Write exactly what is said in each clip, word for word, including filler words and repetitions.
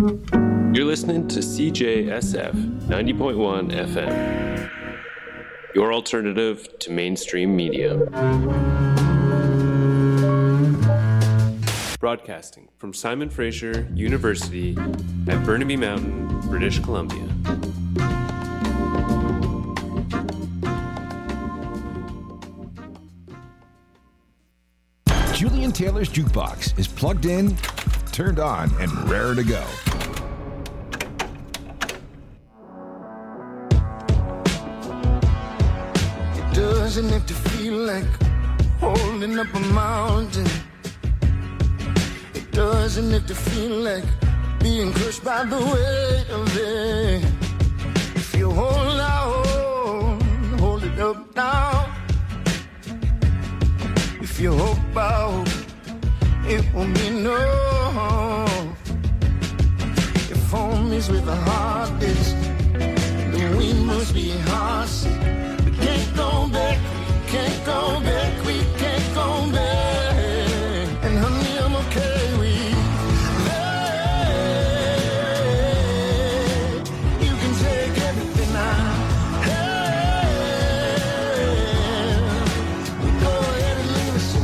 You're listening to C J S F ninety point one F M, your alternative to mainstream media. Broadcasting from Simon Fraser University at Burnaby Mountain, British Columbia. Julian Taylor's Jukebox is plugged in, turned on, and raring to go. It doesn't have to feel like holding up a mountain. It doesn't have to feel like being crushed by the weight of it. If you hold out, hold it up now. If you hope out, it won't be no. If home is with a heart is, then we must be heartsick. We can't go back, we can't go back, we can't go back. And honey, I'm okay with that. You can take everything I have. Go ahead and leave us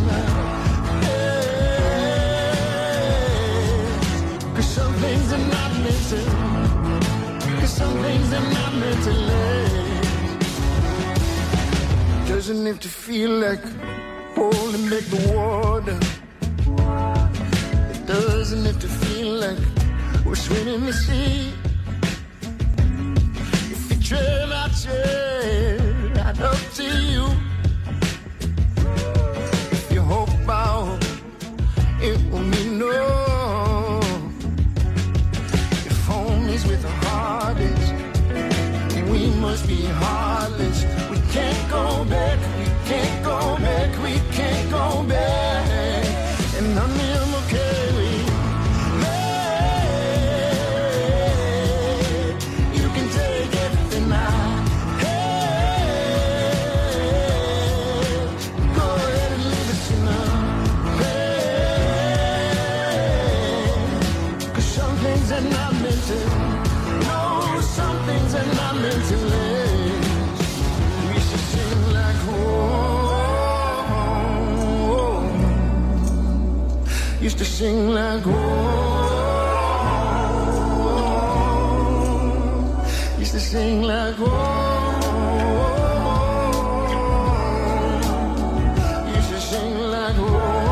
tonight. Cause some things are not meant to, cause some things are not meant to last. Doesn't have to feel like holding back the water. It doesn't have to feel like we're swimming in the sea. If you tread, I tread, right up to you. If you hope out, it will mean no. If home is with the hardest, we must be heartless. We can't go back, we can't go back, we can't go back. And honey, I'm okay with that. You can take everything I have. Go ahead and leave us in a bed. Cause some things are not meant to, no, some things are not meant to last. We should sing like, whoa. Used to sing like, whoa. Used to sing like, whoa. Used to sing like, whoa.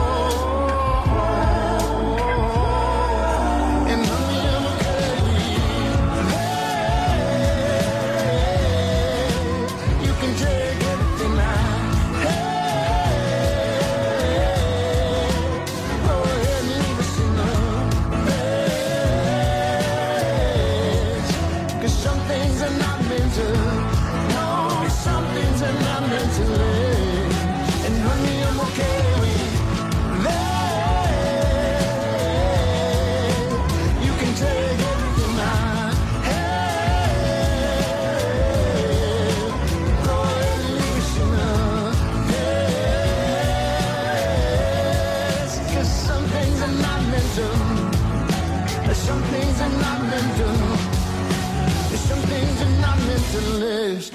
And honey, I'm okay with that. You can take everything I have. Go ahead and leave us in the bed. Cause some things are not meant to, no, some things are not meant to live. And honey, I'm okay with that. You can take everything I have. Go ahead and leave us in the bed. Cause some things are not meant to, some things are not meant to, some things are not meant to last.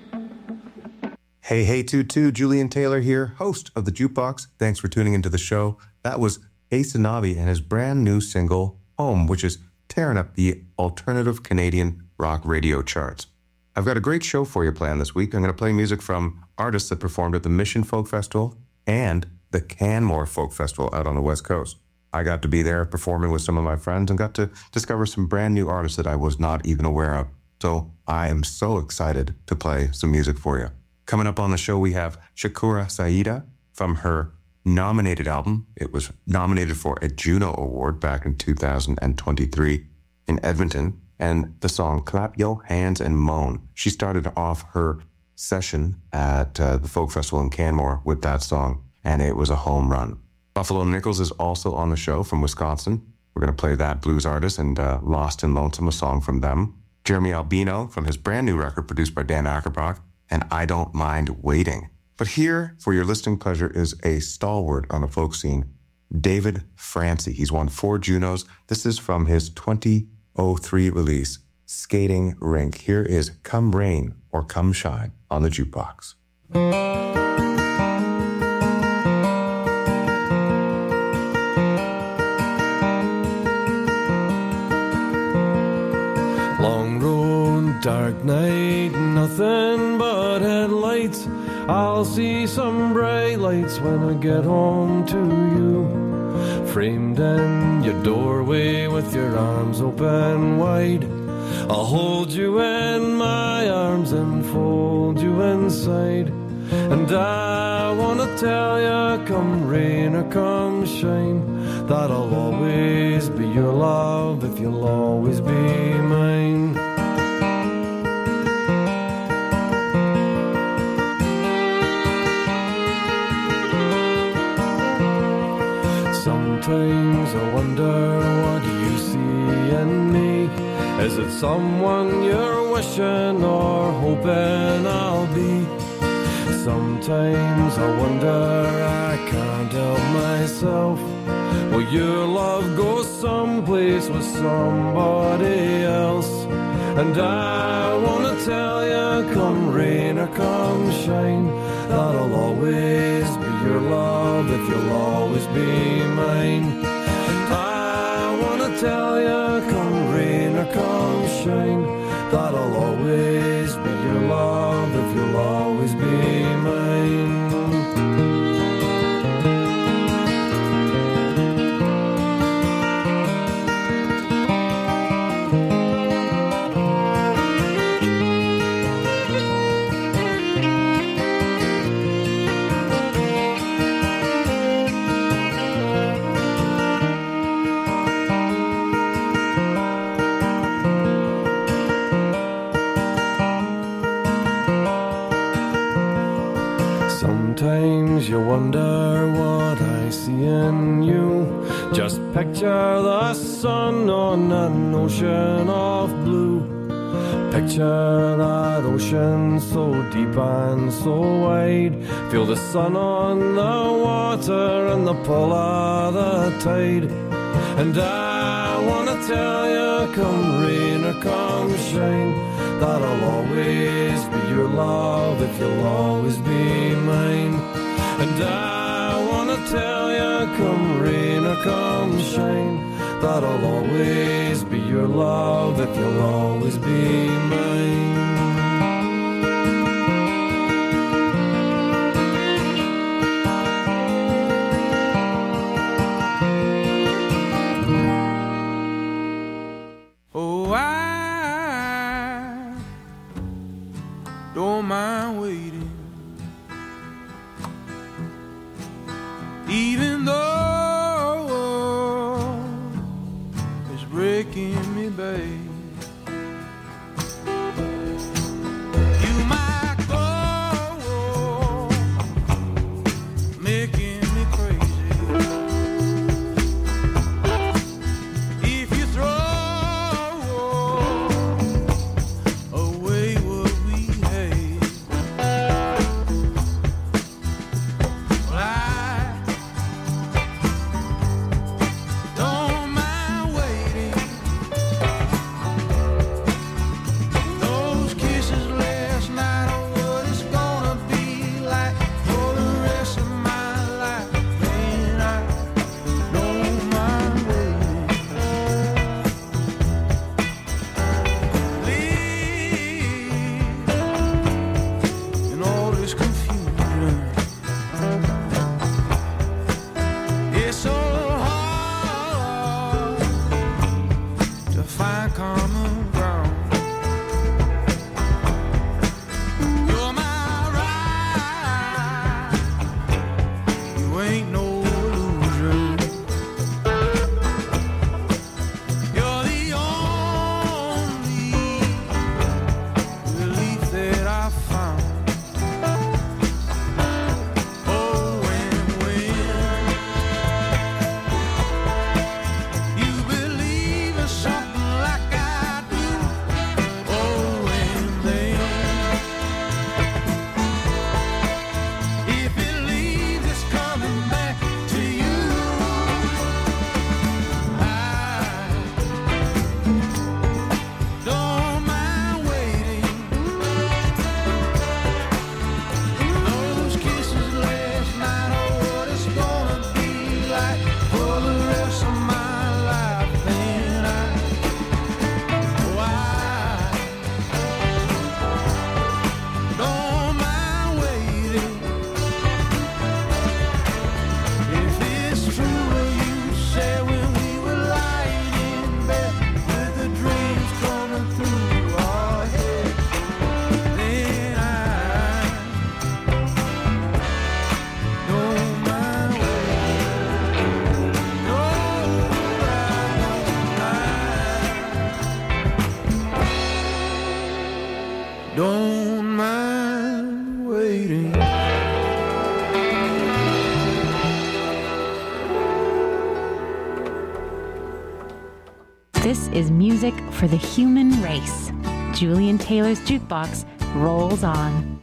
Hey, hey, Tutu, Julian Taylor here, host of the Jukebox. Thanks for tuning into the show. That was Ace Anabi and his brand new single, Home, which is tearing up the alternative Canadian rock radio charts. I've got a great show for you planned this week. I'm going to play music from artists that performed at the Mission Folk Festival and the Canmore Folk Festival out on the West Coast. I got to be there performing with some of my friends and got to discover some brand new artists that I was not even aware of. So I am so excited to play some music for you. Coming up on the show, we have Shakura Saida from her nominated album. It was nominated for a Juno Award back in two thousand twenty-three in Edmonton. And the song Clap Yo Hands and Moan. She started off her session at uh, the Folk Festival in Canmore with that song, and it was a home run. Buffalo Nichols is also on the show from Wisconsin. We're going to play that blues artist and uh, Lost and Lonesome, a song from them. Jeremy Albino from his brand new record produced by Dan Ackerbach, and I Don't Mind Waiting. But here, for your listening pleasure, is a stalwart on the folk scene, David Francie. He's won four Junos. This is from his twenty oh three release, Skating Rink. Here is Come Rain or Come Shine on the Jukebox. Long road, dark night, nothing but headlights. I'll see some bright lights when I get home to you. Framed in your doorway with your arms open wide, I'll hold you in my arms and fold you inside. And I wanna tell you, come rain or come shine, that I'll always be your love if you'll always be mine. Sometimes I wonder, what do you see in me? Is it someone you're wishing or hoping I'll be? Sometimes I wonder, I can't help myself. Will your love go someplace with somebody else? And I wanna tell you, come rain or come shine, that I'll always be your love if you'll always be mine. And I wanna tell you, come rain or come shine, that I'll always be your love if you'll always be mine. Sometimes you wonder what I see in you. Just picture the sun on an ocean of blue. Picture that ocean so deep and so wide. Feel the sun on the water and the pull of the tide. And I wanna tell you, come rain or come shine, that I'll always be your love if you'll always be mine. And I wanna tell you, come rain or come shine, that I'll always be your love if you'll always be mine. Oh, I don't mind waiting, even though it's breaking me, babe. You might go making me crazy if you throw away what we had. Well, I don't mind waiting. Those kisses last night are what it's gonna be like for the rest of my life. And I don't mind waiting. Live in all this confusion. It's so hard to find common ground. You're my ride, you ain't no illusion. You're the only relief that I found. Oh, when, when you believe in something like I This is music for the human race. Julian Taylor's Jukebox rolls on.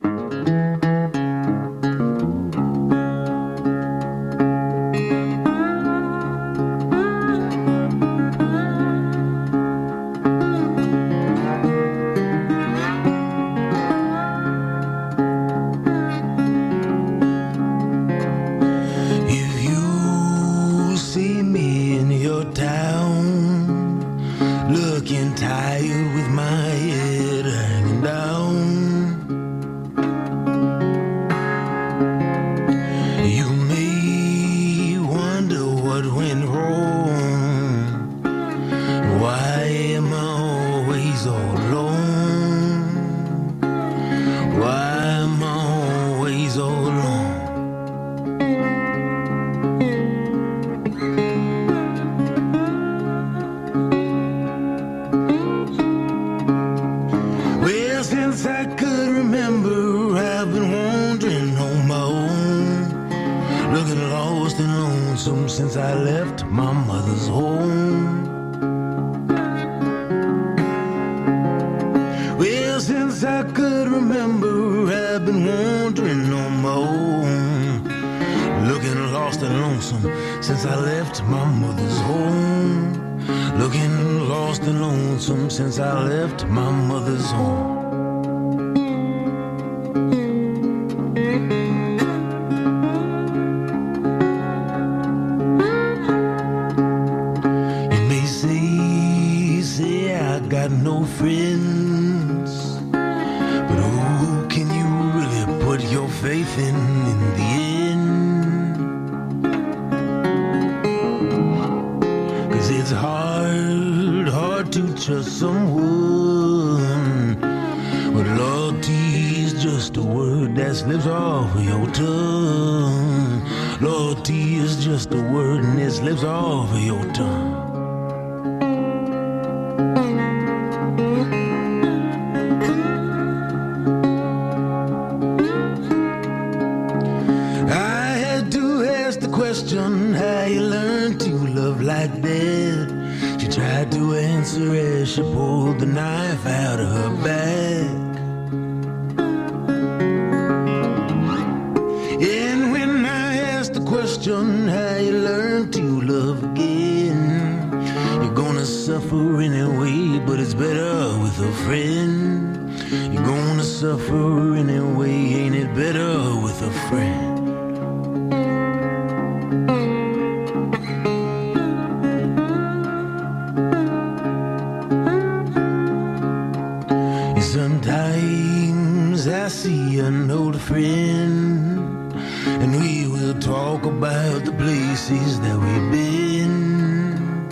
Since I left my mother's home. Well, since I could remember, I've been wandering on my own, looking lost and lonesome since I left my mother's home, looking lost and lonesome since I left my mother's home. No friends, but who can you really put your faith in in the end? 'Cause it's hard, hard to trust someone, but loyalty is just a word that slips off of your tongue. Loyalty is just a word and it slips off of your tongue. How you learned to love like that? She tried to answer as she pulled the knife out of her back. And when I asked the question, how you learned to love again, you're gonna suffer anyway, but it's better with a friend. You're gonna suffer anyway, ain't it better with a friend? Sometimes I see an old friend, and we will talk about the places that we've been.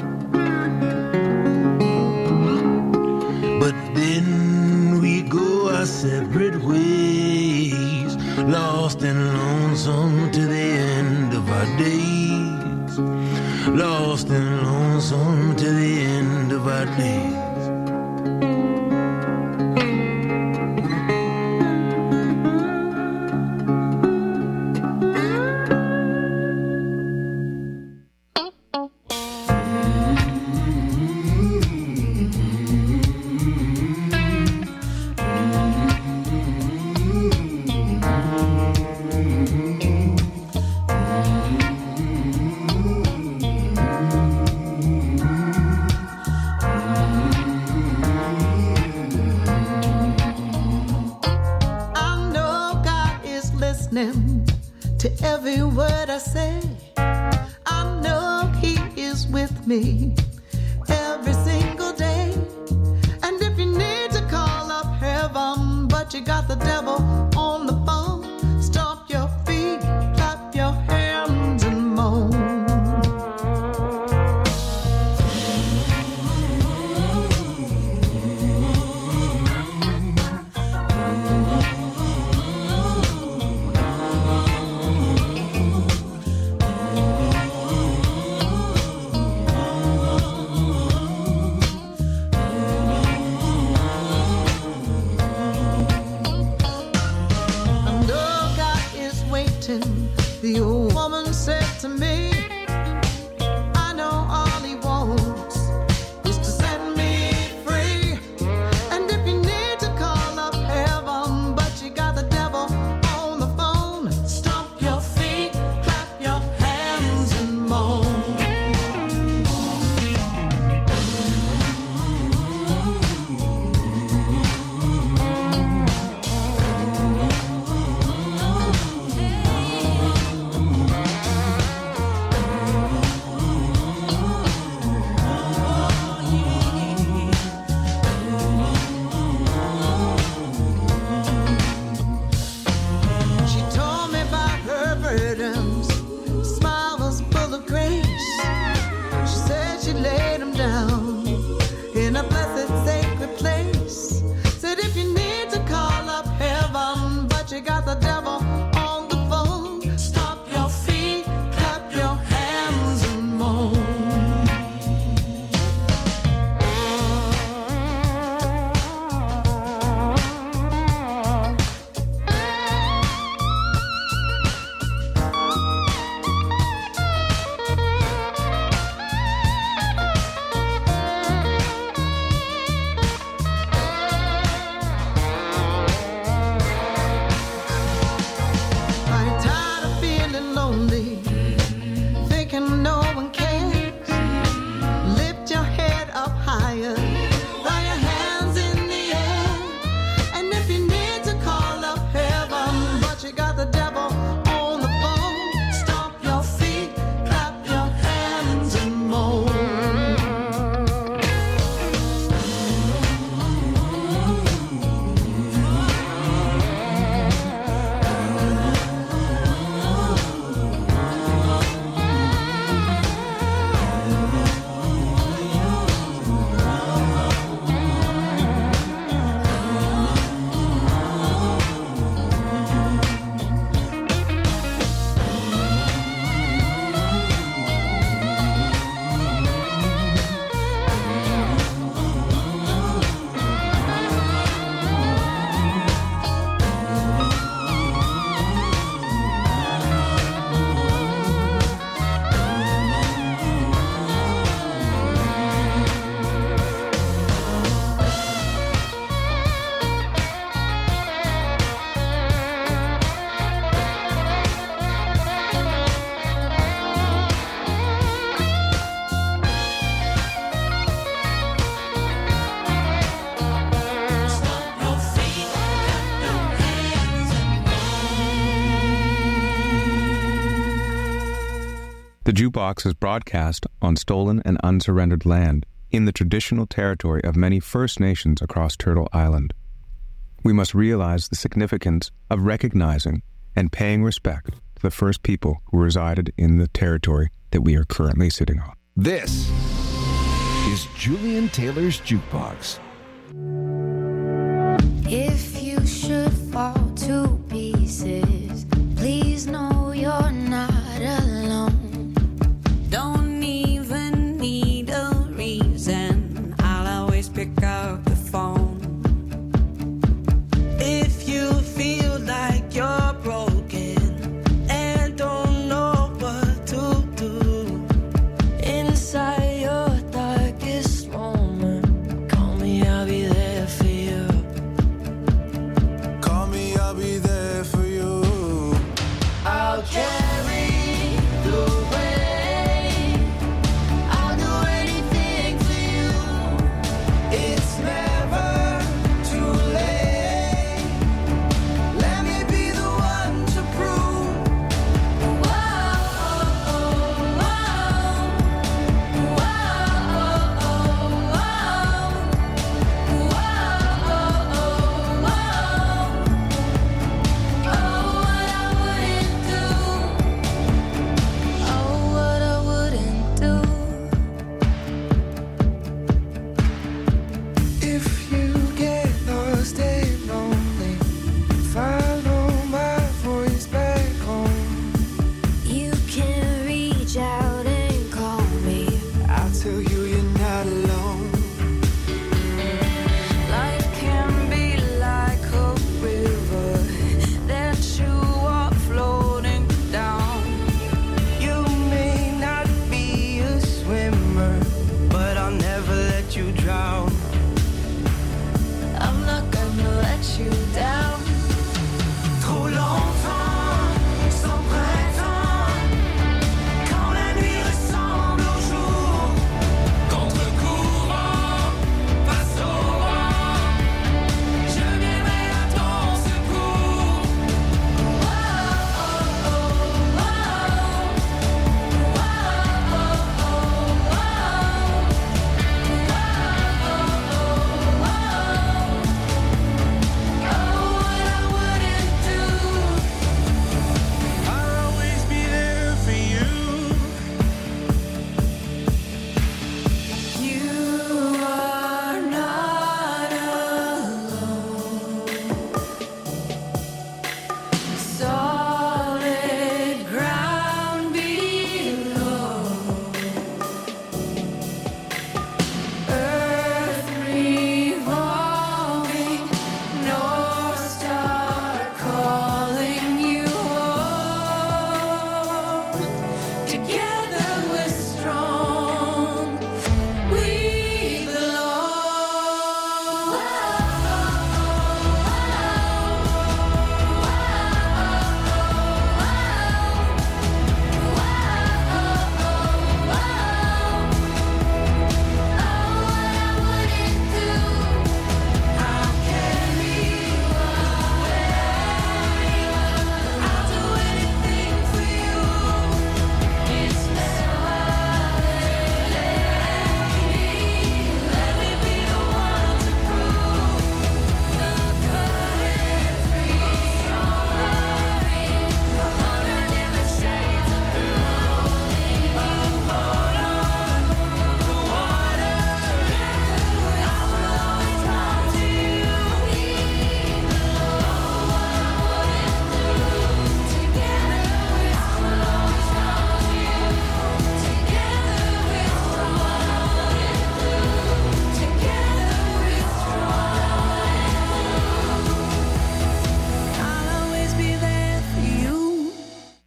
But then we go our separate ways, lost and lonesome to the end of our days. Lost and lonesome to the end of our days. To every word I say, I know he is with me every single day. And if you need to call up heaven, but you got the devil on the phone, stomp your feet, clap your hands and moan. down in a blessed sacred place. Said if you need to call up heaven, but you got the devil on the phone, stomp your feet, clap your hands and moan. I'm tired of feeling lonely, thinking no one cares. Lift your head up higher, throw your hands in the air. And if you need to call up heaven, but you got the devil on the phone, stomp your feet, clap your hands and moan. The Jukebox is broadcast on stolen and unsurrendered land in the traditional territory of many First Nations across Turtle Island. We must realize the significance of recognizing and paying respect to the first people who resided in the territory that we are currently sitting on. This is Julian Taylor's Jukebox. If you should fall to pieces, please know you're not alone. Don't even need a reason, I'll always pick up the phone. If you feel like you're broken and don't know what to do, inside your darkest moment, call me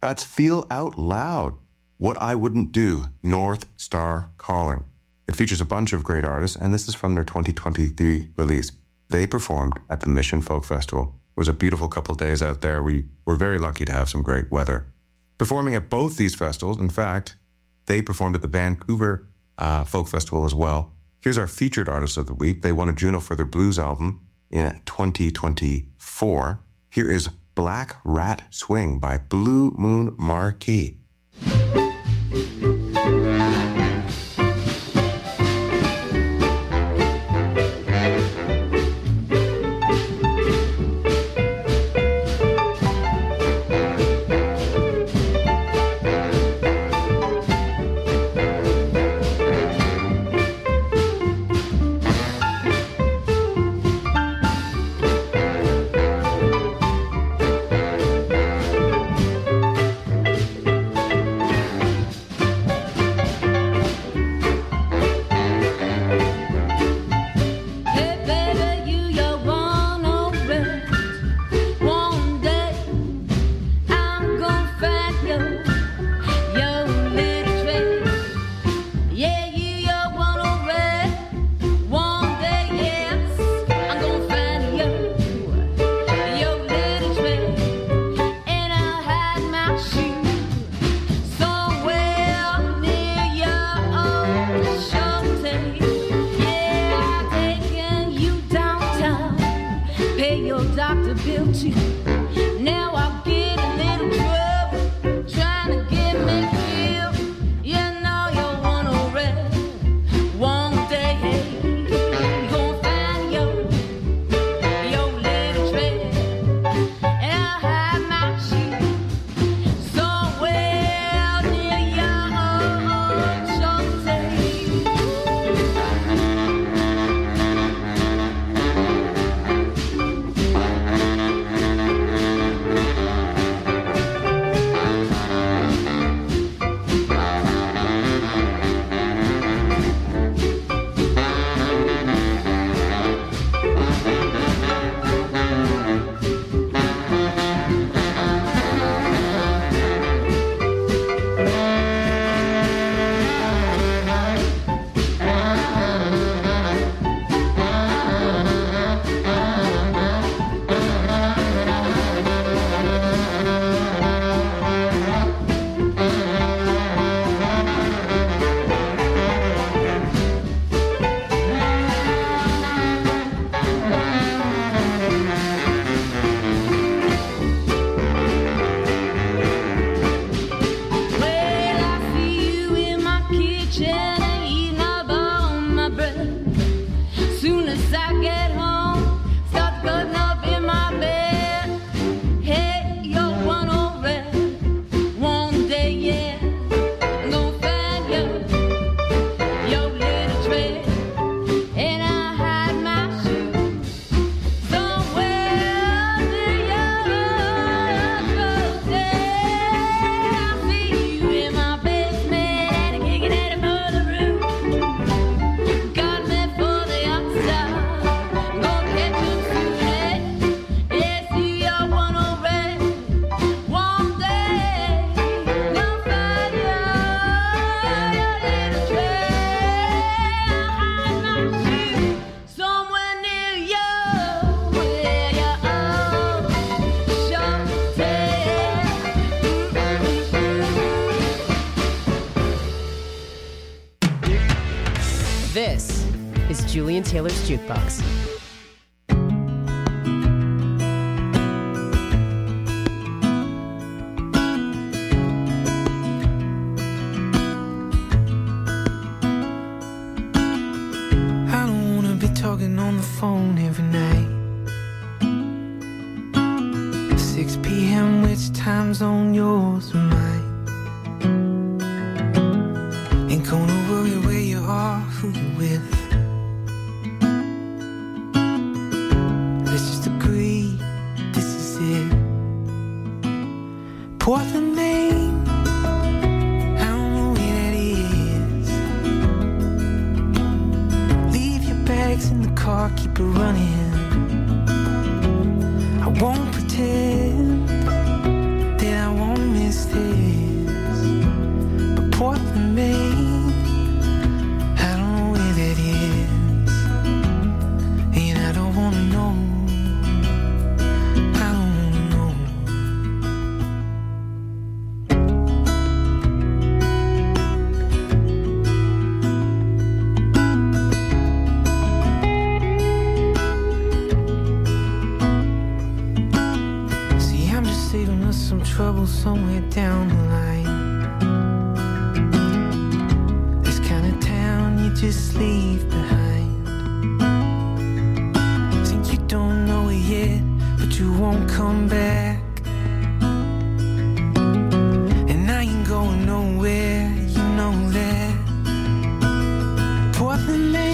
That's Feel Out Loud, What I Wouldn't Do, North Star Calling. It features a bunch of great artists, and this is from their twenty twenty-three release. They performed at the Mission Folk Festival. It was a beautiful couple of days out there. We were very lucky to have some great weather. Performing at both these festivals, in fact, they performed at the Vancouver uh, Folk Festival as well. Here's our featured artist of the week. They won a Juno for their blues album in twenty twenty-four. Here is Black Rat Swing by Blue Moon Marquee. This is Julian Taylor's Jukebox. I don't wanna be talking on the phone every night. six p.m. which time zone yours or mine? Ain't gonna worry where you are, who you with. Let's just agree, this is it. Portland, Maine, I don't know where that is. Leave your bags in the car, keep it running. I won't pretend that I won't miss this. trouble somewhere down the line. This kind of town you just leave behind. Think you don't know it yet, but you won't come back. And I ain't going nowhere, you know that. Portland